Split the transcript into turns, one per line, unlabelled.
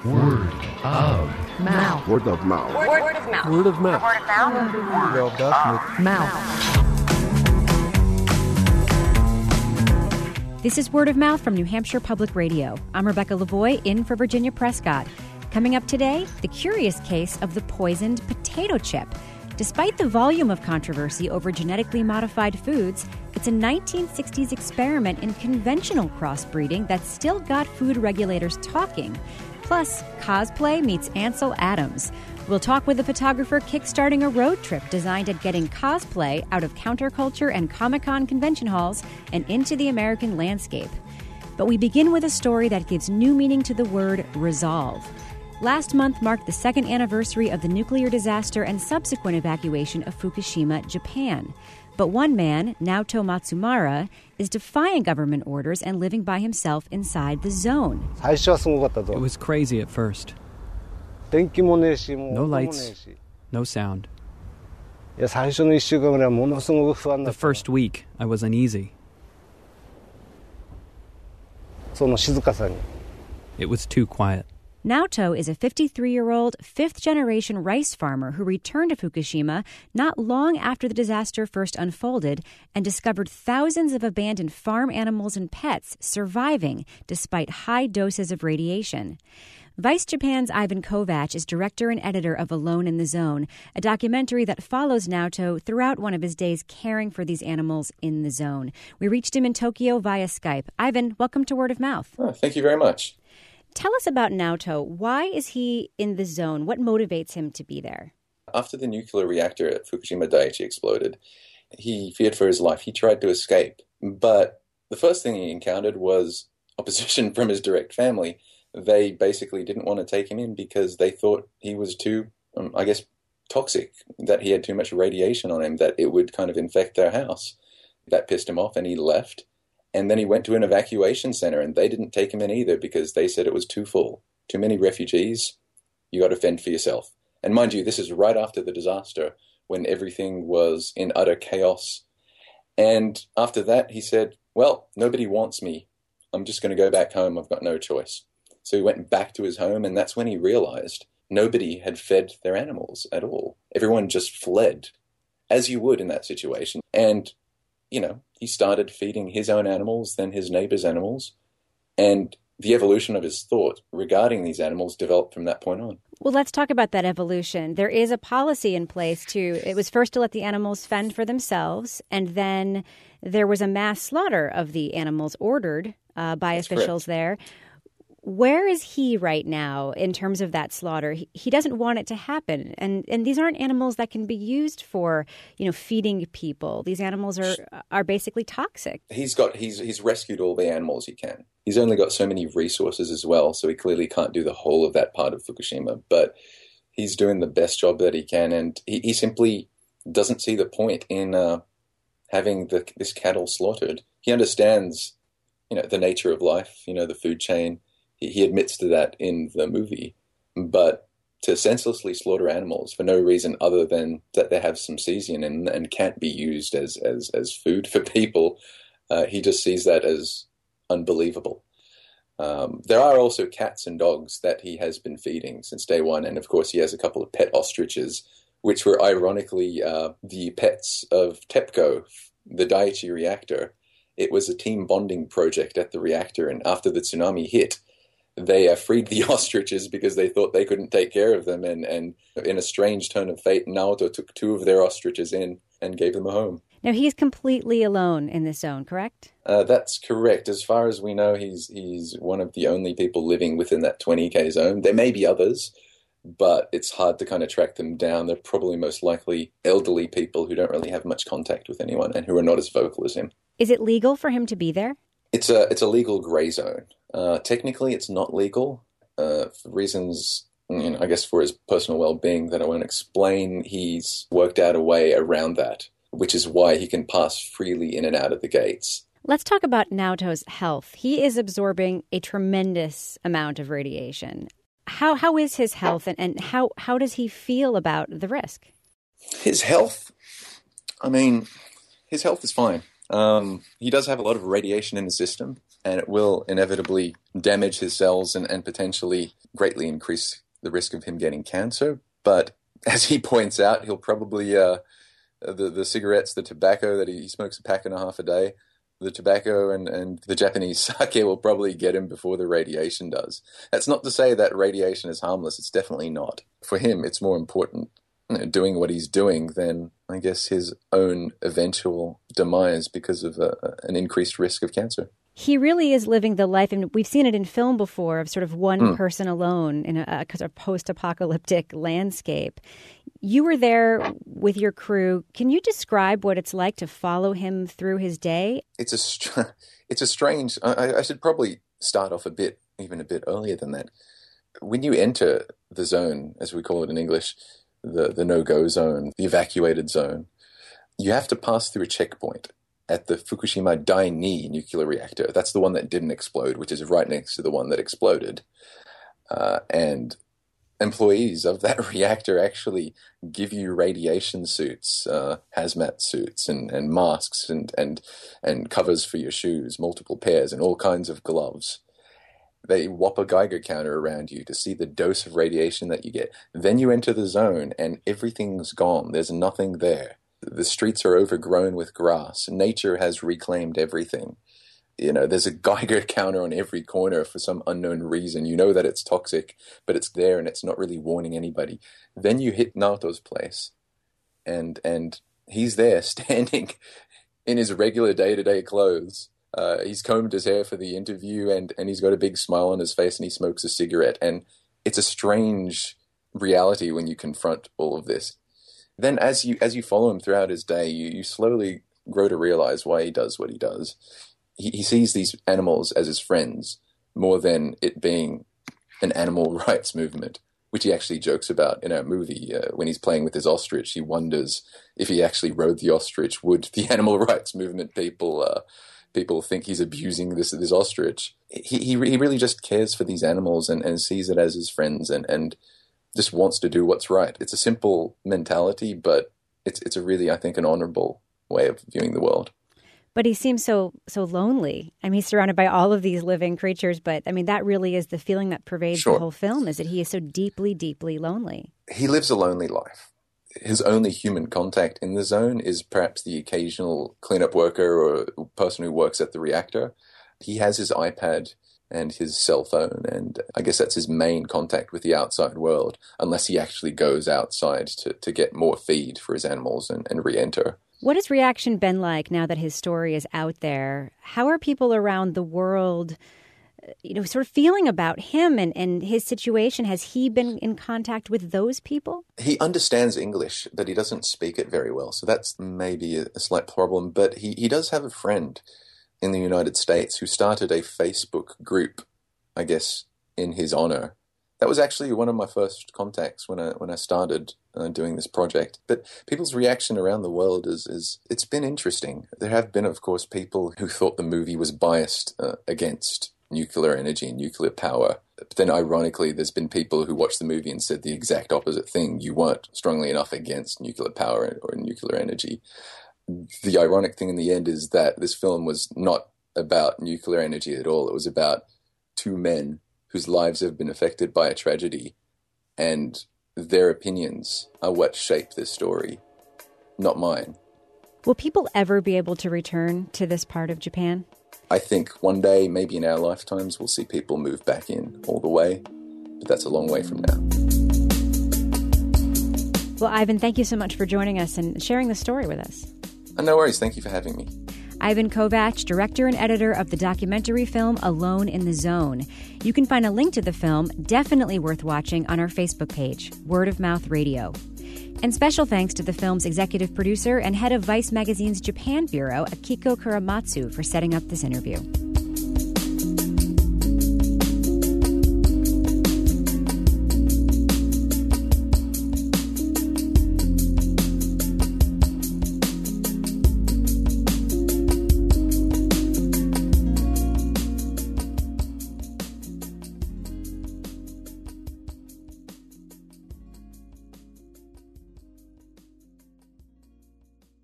Word of
mouth.
Word of mouth.
Word of mouth.
Word of mouth.
Word of mouth. Mouth.
This is Word of Mouth from New Hampshire Public Radio. I'm Rebecca Lavoie, in for Virginia Prescott. Coming up today, the curious case of the poisoned potato chip. Despite the volume of controversy over genetically modified foods, it's a 1960s experiment in conventional crossbreeding that still got food regulators talking. Plus, cosplay meets Ansel Adams. We'll talk with a photographer kickstarting a road trip designed at getting cosplay out of counterculture and Comic-Con convention halls and into the American landscape. But we begin with a story that gives new meaning to the word resolve. Last month marked the second anniversary of the nuclear disaster and subsequent evacuation of Fukushima, Japan. But one man, Naoto Matsumara, is defying government orders and living by himself inside the zone.
It was crazy at first. No lights, no sound. The first week, I was uneasy. It was too quiet.
Naoto is a 53-year-old, fifth-generation rice farmer who returned to Fukushima not long after the disaster first unfolded and discovered thousands of abandoned farm animals and pets surviving despite high doses of radiation. Vice Japan's Ivan Kovac is director and editor of Alone in the Zone, a documentary that follows Naoto throughout one of his days caring for these animals in the zone. We reached him in Tokyo via Skype. Ivan, welcome to Word of Mouth.
Oh, thank you very much.
Tell us about Naoto. Why is he in the zone? What motivates him to be there?
After the nuclear reactor at Fukushima Daiichi exploded, he feared for his life. He tried to escape. But the first thing he encountered was opposition from his direct family. They basically didn't want to take him in because they thought he was too, toxic, that he had too much radiation on him, that it would kind of infect their house. That pissed him off and he left. And then he went to an evacuation center and they didn't take him in either because they said it was too full. Too many refugees. You got to fend for yourself. And mind you, this is right after the disaster when everything was in utter chaos. And after that, he said, well, nobody wants me. I'm just going to go back home. I've got no choice. So he went back to his home and that's when he realized nobody had fed their animals at all. Everyone just fled, as you would in that situation. And he started feeding his own animals, then his neighbors' animals, and the evolution of his thought regarding these animals developed from that point on.
Well, let's talk about that evolution. There is a policy in place it was first to let the animals fend for themselves, and then there was a mass slaughter of the animals ordered by
That's
officials
correct.
there. Where is he right now in terms of that slaughter? He doesn't want it to happen. And these aren't animals that can be used for, feeding people. These animals are basically toxic.
He's rescued all the animals he can. He's only got so many resources as well, so he clearly can't do the whole of that part of Fukushima. But he's doing the best job that he can, and he simply doesn't see the point in having this cattle slaughtered. He understands, the nature of life, the food chain. He admits to that in the movie, but to senselessly slaughter animals for no reason other than that they have some cesium and can't be used as food for people, he just sees that as unbelievable. There are also cats and dogs that he has been feeding since day one, and of course he has a couple of pet ostriches, which were ironically the pets of TEPCO, the Daiichi reactor. It was a team bonding project at the reactor, and after the tsunami hit, they freed the ostriches because they thought they couldn't take care of them. And in a strange turn of fate, Naoto took two of their ostriches in and gave them a home.
Now, he's completely alone in this zone, correct?
That's correct. As far as we know, he's one of the only people living within that 20K zone. There may be others, but it's hard to kind of track them down. They're probably most likely elderly people who don't really have much contact with anyone and who are not as vocal as him.
Is it legal for him to be there?
It's a legal gray zone. Technically, it's not legal for reasons, I guess for his personal well-being that I won't explain. He's worked out a way around that, which is why he can pass freely in and out of the gates.
Let's talk about Naoto's health. He is absorbing a tremendous amount of radiation. How is his health, and how does he feel about the risk?
His health? His health is fine. He does have a lot of radiation in his system. and it will inevitably damage his cells and potentially greatly increase the risk of him getting cancer. But as he points out, he'll probably, the cigarettes, the tobacco that he smokes a pack and a half a day, the tobacco and the Japanese sake will probably get him before the radiation does. That's not to say that radiation is harmless. It's definitely not. For him, it's more important doing what he's doing than, I guess, his own eventual demise because of an increased risk of cancer.
He really is living the life, and we've seen it in film before, of sort of one person alone in a sort of post-apocalyptic landscape. You were there with your crew. Can you describe what it's like to follow him through his day?
It's a strange... I should probably start off a bit earlier than that. When you enter the zone, as we call it in English, the no-go zone, the evacuated zone, you have to pass through a checkpoint at the Fukushima Dai-2 nuclear reactor. That's the one that didn't explode, which is right next to the one that exploded. And employees of that reactor actually give you radiation suits, hazmat suits, and masks, and covers for your shoes, multiple pairs, and all kinds of gloves. They whop a Geiger counter around you to see the dose of radiation that you get. Then you enter the zone, and everything's gone. There's nothing there. The streets are overgrown with grass. Nature has reclaimed everything. You know, there's a Geiger counter on every corner for some unknown reason. You know that it's toxic, but it's there and it's not really warning anybody. Then you hit Naoto's place, and he's there standing in his regular day-to-day clothes. He's combed his hair for the interview, and he's got a big smile on his face, and he smokes a cigarette. And it's a strange reality when you confront all of this. Then as you follow him throughout his day, you slowly grow to realize why he does what he does. He sees these animals as his friends more than it being an animal rights movement, which he actually jokes about in our movie. When he's playing with his ostrich, he wonders if he actually rode the ostrich, would the animal rights movement people think he's abusing this ostrich? He really just cares for these animals and sees it as his friends and just wants to do what's right. It's a simple mentality, but it's a really, I think, an honorable way of viewing the world.
But he seems so lonely. I mean, he's surrounded by all of these living creatures, but I mean, that really is the feeling that pervades the whole film, is that he is so deeply, deeply lonely. He
lives a lonely life. His only human contact in the zone is perhaps the occasional cleanup worker or person who works at the reactor. He has his iPad and his cell phone, and I guess that's his main contact with the outside world, unless he actually goes outside to get more feed for his animals and re-enter.
What has reaction been like now that his story is out there? How are people around the world, sort of feeling about him and his situation? Has he been in contact with those people?
He understands English, but he doesn't speak it very well, so that's maybe a slight problem. But he does have a friend in the United States who started a Facebook group, I guess, in his honor. That was actually one of my first contacts when I started doing this project. But people's reaction around the world is it's been interesting. There have been, of course, people who thought the movie was biased against nuclear energy and nuclear power. But then, ironically, there's been people who watched the movie and said the exact opposite thing. You weren't strongly enough against nuclear power or nuclear energy. The ironic thing in the end is that this film was not about nuclear energy at all. It was about two men whose lives have been affected by a tragedy, and their opinions are what shape this story, not mine.
Will people ever be able to return to this part of Japan?
I think one day, maybe in our lifetimes, we'll see people move back in all the way, but that's a long way from now.
Well, Ivan, thank you so much for joining us and sharing the story with us.
No worries. Thank you for having me.
Ivan Kovacs, director and editor of the documentary film Alone in the Zone. You can find a link to the film, definitely worth watching, on our Facebook page, Word of Mouth Radio. And special thanks to the film's executive producer and head of Vice Magazine's Japan Bureau, Akiko Kuramatsu, for setting up this interview.